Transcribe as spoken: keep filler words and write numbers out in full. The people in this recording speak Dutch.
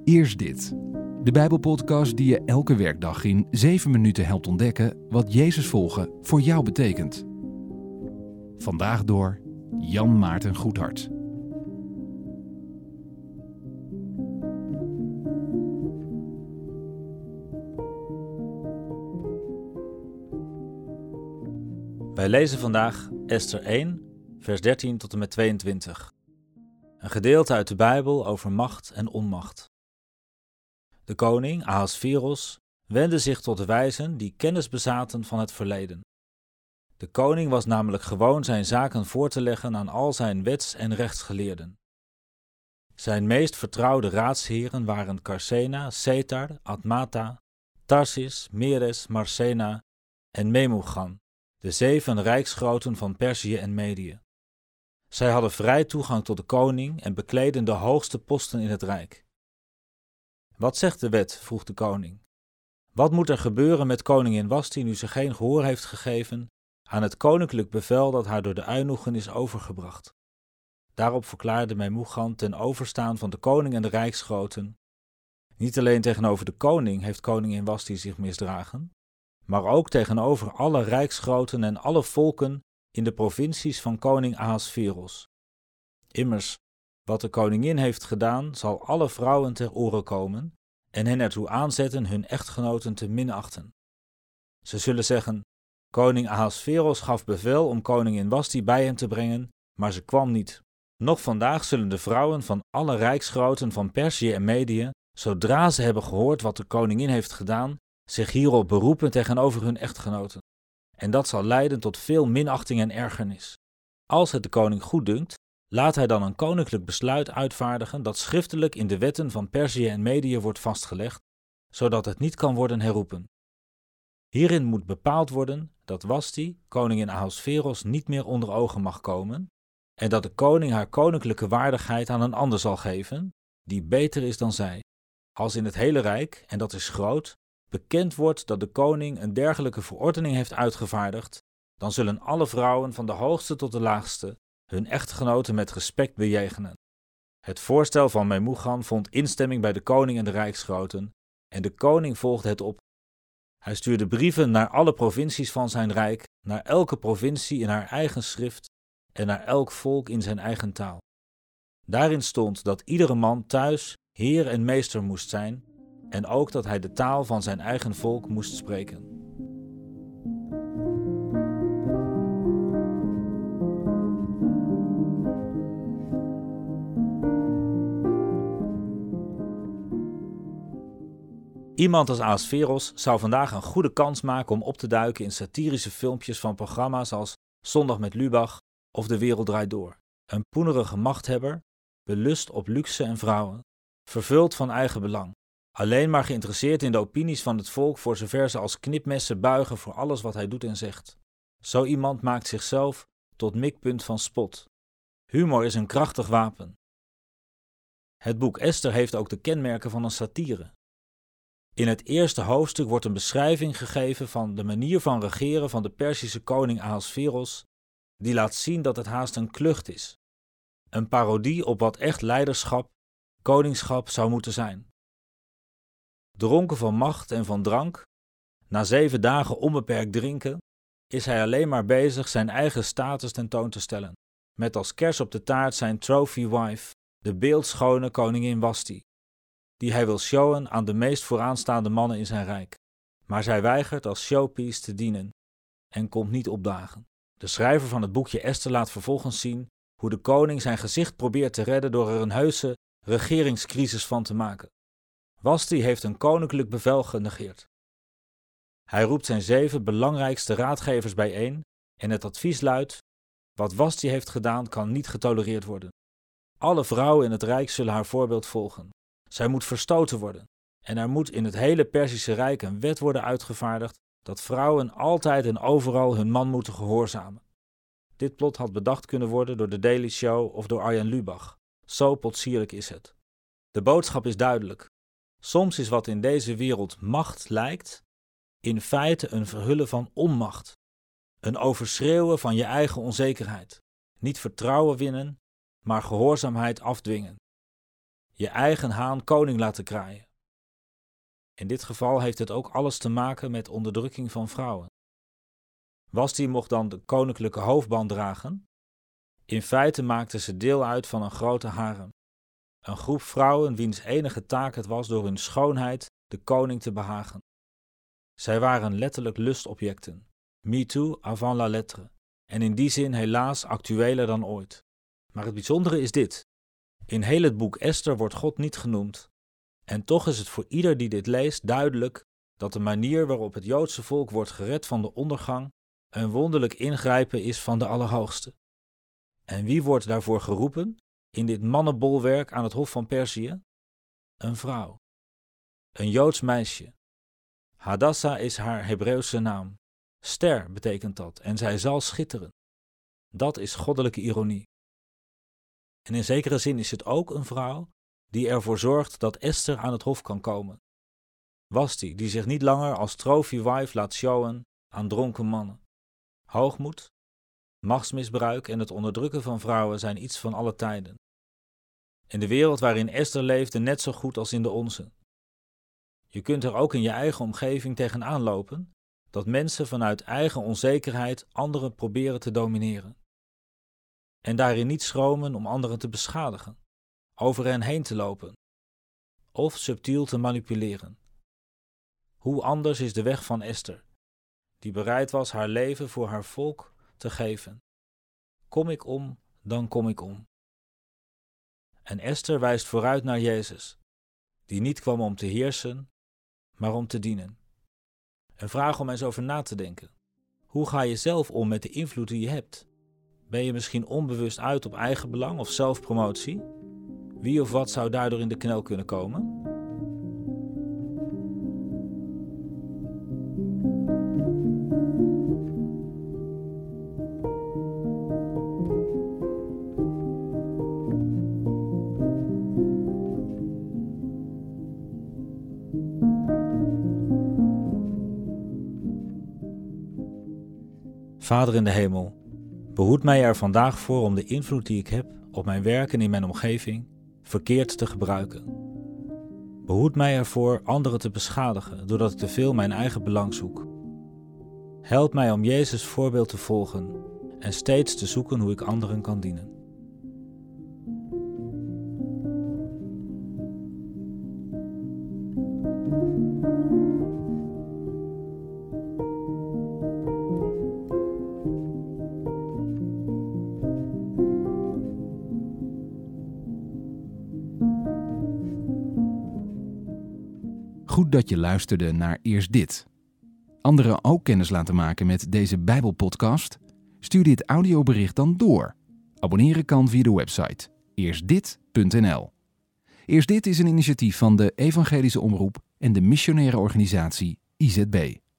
Eerst dit. De Bijbelpodcast die je elke werkdag in zeven minuten helpt ontdekken wat Jezus volgen voor jou betekent. Vandaag door Jan Maarten Goedhart. Wij lezen vandaag Ester één, vers dertien tot en met tweeëntwintig. Een gedeelte uit de Bijbel over macht en onmacht. De koning, Ahasveros, wendde zich tot de wijzen die kennis bezaten van het verleden. De koning was namelijk gewoon zijn zaken voor te leggen aan al zijn wets- en rechtsgeleerden. Zijn meest vertrouwde raadsheren waren Karsena, Setar, Admata, Tarsis, Meres, Marsena en Memucan, de zeven rijksgroten van Perzië en Medië. Zij hadden vrij toegang tot de koning en bekleden de hoogste posten in het rijk. Wat zegt de wet? Vroeg de koning. Wat moet er gebeuren met koningin Wasti nu ze geen gehoor heeft gegeven aan het koninklijk bevel dat haar door de eunuchen is overgebracht? Daarop verklaarde Memucan ten overstaan van de koning en de rijksgroten: niet alleen tegenover de koning heeft koningin Wasti zich misdragen, maar ook tegenover alle rijksgroten en alle volken in de provincies van koning Ahasveros. Immers, wat de koningin heeft gedaan, zal alle vrouwen ter oren komen en hen ertoe aanzetten hun echtgenoten te minachten. Ze zullen zeggen: koning Ahasveros gaf bevel om koningin Wasti bij hem te brengen, maar ze kwam niet. Nog vandaag zullen de vrouwen van alle rijksgroten van Perzië en Medië, zodra ze hebben gehoord wat de koningin heeft gedaan, zich hierop beroepen tegenover hun echtgenoten. En dat zal leiden tot veel minachting en ergernis. Als het de koning goeddunkt, laat hij dan een koninklijk besluit uitvaardigen dat schriftelijk in de wetten van Perzië en Medië wordt vastgelegd, zodat het niet kan worden herroepen. Hierin moet bepaald worden dat Wasti, koningin Ahasveros, niet meer onder ogen mag komen en dat de koning haar koninklijke waardigheid aan een ander zal geven, die beter is dan zij. Als in het hele rijk, en dat is groot, bekend wordt dat de koning een dergelijke verordening heeft uitgevaardigd, dan zullen alle vrouwen van de hoogste tot de laagste hun echtgenoten met respect bejegenen. Het voorstel van Memucan vond instemming bij de koning en de rijksgroten, en de koning volgde het op. Hij stuurde brieven naar alle provincies van zijn rijk, naar elke provincie in haar eigen schrift en naar elk volk in zijn eigen taal. Daarin stond dat iedere man thuis heer en meester moest zijn, en ook dat hij de taal van zijn eigen volk moest spreken. Iemand als Ahasveros zou vandaag een goede kans maken om op te duiken in satirische filmpjes van programma's als Zondag met Lubach of De Wereld Draait Door. Een poenerige machthebber, belust op luxe en vrouwen, vervuld van eigen belang. Alleen maar geïnteresseerd in de opinies van het volk voor zover ze als knipmessen buigen voor alles wat hij doet en zegt. Zo iemand maakt zichzelf tot mikpunt van spot. Humor is een krachtig wapen. Het boek Ester heeft ook de kenmerken van een satire. In het eerste hoofdstuk wordt een beschrijving gegeven van de manier van regeren van de Perzische koning Ahasveros, die laat zien dat het haast een klucht is. Een parodie op wat echt leiderschap, koningschap zou moeten zijn. Dronken van macht en van drank, na zeven dagen onbeperkt drinken, is hij alleen maar bezig zijn eigen status tentoon te stellen, met als kers op de taart zijn trophy wife, de beeldschone koningin Wasti, die hij wil showen aan de meest vooraanstaande mannen in zijn rijk. Maar zij weigert als showpiece te dienen en komt niet opdagen. De schrijver van het boekje Ester laat vervolgens zien hoe de koning zijn gezicht probeert te redden door er een heuse regeringscrisis van te maken. Wasti heeft een koninklijk bevel genegeerd. Hij roept zijn zeven belangrijkste raadgevers bijeen en het advies luidt: wat Wasti heeft gedaan kan niet getolereerd worden. Alle vrouwen in het rijk zullen haar voorbeeld volgen. Zij moet verstoten worden en er moet in het hele Perzische Rijk een wet worden uitgevaardigd dat vrouwen altijd en overal hun man moeten gehoorzamen. Dit plot had bedacht kunnen worden door The Daily Show of door Arjen Lubach. Zo potsierlijk is het. De boodschap is duidelijk. Soms is wat in deze wereld macht lijkt, in feite een verhullen van onmacht. Een overschreeuwen van je eigen onzekerheid. Niet vertrouwen winnen, maar gehoorzaamheid afdwingen. je eigen haan koning laten kraaien. In dit geval heeft het ook alles te maken met onderdrukking van vrouwen. Vasti mocht dan de koninklijke hoofdband dragen. In feite maakte ze deel uit van een grote harem. Een groep vrouwen wiens enige taak het was door hun schoonheid de koning te behagen. Zij waren letterlijk lustobjecten, me too avant la lettre, en in die zin helaas actueler dan ooit. Maar het bijzondere is dit: in heel het boek Esther wordt God niet genoemd, en toch is het voor ieder die dit leest duidelijk dat de manier waarop het Joodse volk wordt gered van de ondergang een wonderlijk ingrijpen is van de Allerhoogste. En wie wordt daarvoor geroepen in dit mannenbolwerk aan het hof van Perzië? Een vrouw. Een Joods meisje. Hadassa is haar Hebreeuwse naam. Ster betekent dat, en zij zal schitteren. Dat is goddelijke ironie. En in zekere zin is het ook een vrouw die ervoor zorgt dat Esther aan het hof kan komen. Vasti, die zich niet langer als trophy wife laat showen aan dronken mannen. Hoogmoed, machtsmisbruik en het onderdrukken van vrouwen zijn iets van alle tijden. In de wereld waarin Esther leefde net zo goed als in de onze. Je kunt er ook in je eigen omgeving tegenaan lopen dat mensen vanuit eigen onzekerheid anderen proberen te domineren. En daarin niet schromen om anderen te beschadigen, over hen heen te lopen of subtiel te manipuleren. Hoe anders is de weg van Esther, die bereid was haar leven voor haar volk te geven. Kom ik om, dan kom ik om. En Esther wijst vooruit naar Jezus, die niet kwam om te heersen, maar om te dienen. Een vraag om eens over na te denken. Hoe ga je zelf om met de invloed die je hebt? Ben je misschien onbewust uit op eigen belang of zelfpromotie? Wie of wat zou daardoor in de knel kunnen komen? Vader in de hemel, behoed mij er vandaag voor om de invloed die ik heb op mijn werk en in mijn omgeving verkeerd te gebruiken. Behoed mij ervoor anderen te beschadigen doordat ik te veel mijn eigen belang zoek. Help mij om Jezus' voorbeeld te volgen en steeds te zoeken hoe ik anderen kan dienen. Goed dat je luisterde naar Eerst Dit. Anderen ook kennis laten maken met deze Bijbelpodcast? Stuur dit audiobericht dan door. Abonneren kan via de website eerst dit punt n l. Eerst Dit is een initiatief van de Evangelische Omroep en de missionaire organisatie I Z B.